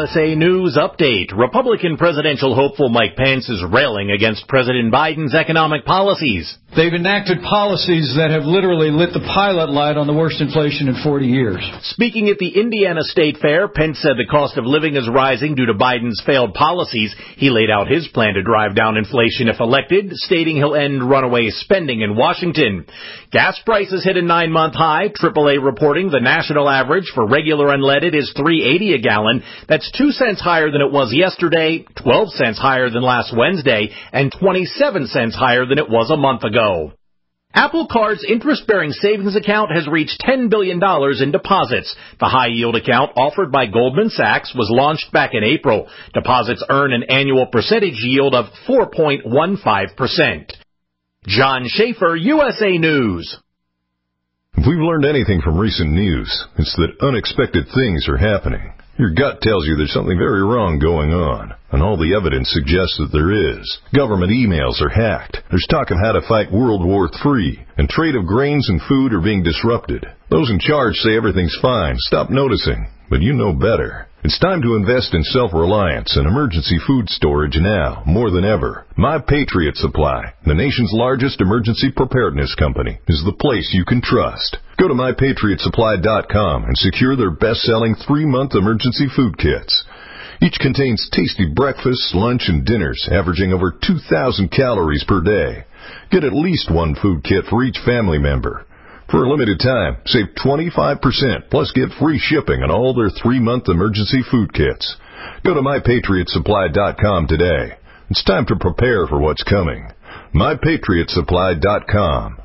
USA News Update. Republican presidential hopeful Mike Pence is railing against President Biden's economic policies. They've enacted policies that have literally lit the pilot light on the worst inflation in 40 years. Speaking at the Indiana State Fair, Pence said the cost of living is rising due to Biden's failed policies. He laid out his plan to drive down inflation if elected, stating he'll end runaway spending in Washington. Gas prices hit a 9-month high. AAA reporting the national average for regular unleaded is $3.80 a gallon. That's 2 cents higher than it was yesterday, 12 cents higher than last Wednesday, and 27 cents higher than it was a month ago. Apple Card's interest-bearing savings account has reached $10 billion in deposits. The high-yield account offered by Goldman Sachs was launched back in April. Deposits earn an annual percentage yield of 4.15%. John Schaefer, USA News. If we've learned anything from recent news, it's that unexpected things are happening. Your gut tells you there's something very wrong going on, and all the evidence suggests that there is. Government emails are hacked. There's talk of how to fight World War III, and trade of grains and food are being disrupted. Those in charge say everything's fine. Stop noticing, but you know better. It's time to invest in self-reliance and emergency food storage now, more than ever. My Patriot Supply, the nation's largest emergency preparedness company, is the place you can trust. Go to MyPatriotSupply.com and secure their best-selling 3-month emergency food kits. Each contains tasty breakfasts, lunch, and dinners, averaging over 2,000 calories per day. Get at least one food kit for each family member. For a limited time, save 25%, plus get free shipping on all their 3-month emergency food kits. Go to MyPatriotSupply.com today. It's time to prepare for what's coming. MyPatriotSupply.com.